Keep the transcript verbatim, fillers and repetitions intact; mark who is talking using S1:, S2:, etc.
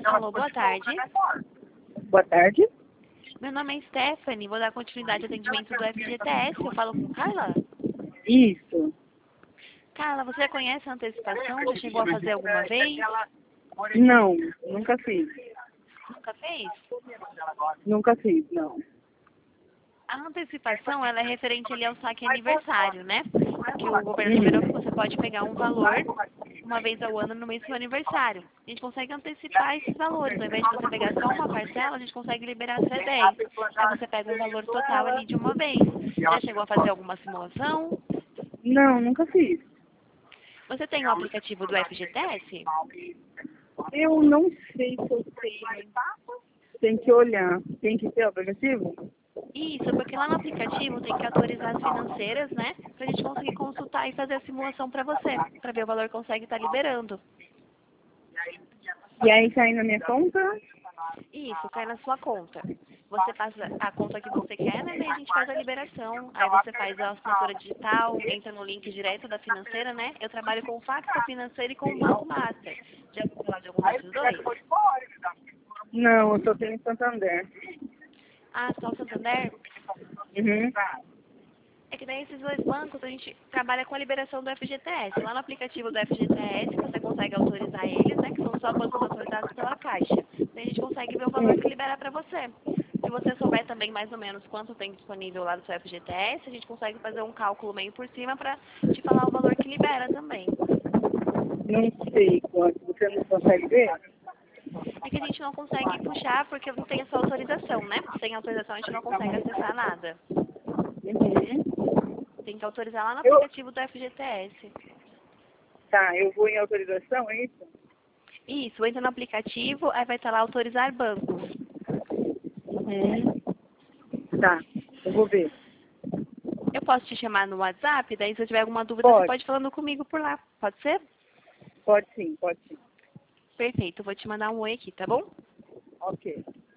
S1: Alô, boa tarde.
S2: Boa tarde.
S1: Meu nome é Stephanie, vou dar continuidade ao atendimento do F G T S. Eu falo com Carla?
S2: Isso.
S1: Carla, você já conhece a antecipação? Já chegou a fazer alguma vez?
S2: Não, nunca fiz.
S1: Nunca fez?
S2: Nunca fiz, não.
S1: A antecipação, ela é referente ali ao saque aniversário, né? Que o governo liberou que você pode pegar um valor uma vez ao ano no mês do seu aniversário. A gente consegue antecipar esses valores. Ao invés de você pegar só uma parcela, a gente consegue liberar até dez. Aí você pega um valor total ali de uma vez. Já chegou a fazer alguma simulação?
S2: Não, nunca fiz.
S1: Você tem o aplicativo do F G T S?
S2: Eu não sei se eu tenho. Tem que olhar. Tem que ter o aplicativo?
S1: Isso, porque lá no aplicativo tem que autorizar as financeiras, né? Pra gente conseguir consultar e fazer a simulação pra você, pra ver o valor que consegue estar liberando.
S2: E aí cai na minha conta?
S1: Isso, cai na sua conta. Você faz a conta que você quer, né? Daí a gente faz a liberação. Aí você faz a assinatura digital, entra no link direto da financeira, né? Eu trabalho com o Fax da financeira e com o Banco Master. Já ouviu falar de algum desses dois?
S2: Não, eu só tenho Santander.
S1: Ah, só o Santander?
S2: Uhum.
S1: É que daí esses dois bancos a gente trabalha com a liberação do F G T S. Lá no aplicativo do F G T S você consegue autorizar eles, né? Que são só bancos autorizados pela Caixa. Daí a gente consegue ver o valor que libera para você. Se você souber também mais ou menos quanto tem disponível lá no seu F G T S, a gente consegue fazer um cálculo meio por cima para te falar o valor que libera também.
S2: Não sei quanto. Você não consegue ver?
S1: É que a gente não consegue puxar porque não tem essa autorização, né? Sem autorização a gente não consegue acessar nada.
S2: Uhum.
S1: Tem que autorizar lá no
S2: Eu...
S1: aplicativo do F G T S.
S2: Tá, eu vou em autorização, é isso?
S1: Isso, entra no aplicativo, aí vai estar lá autorizar bancos.
S2: Uhum. Tá, eu vou ver.
S1: Eu posso te chamar no WhatsApp, daí se eu tiver alguma dúvida você
S2: Pode.
S1: pode ir falando comigo por lá. Pode ser?
S2: Pode sim, pode sim.
S1: Perfeito, eu vou te mandar um oi aqui, tá bom?
S2: Ok.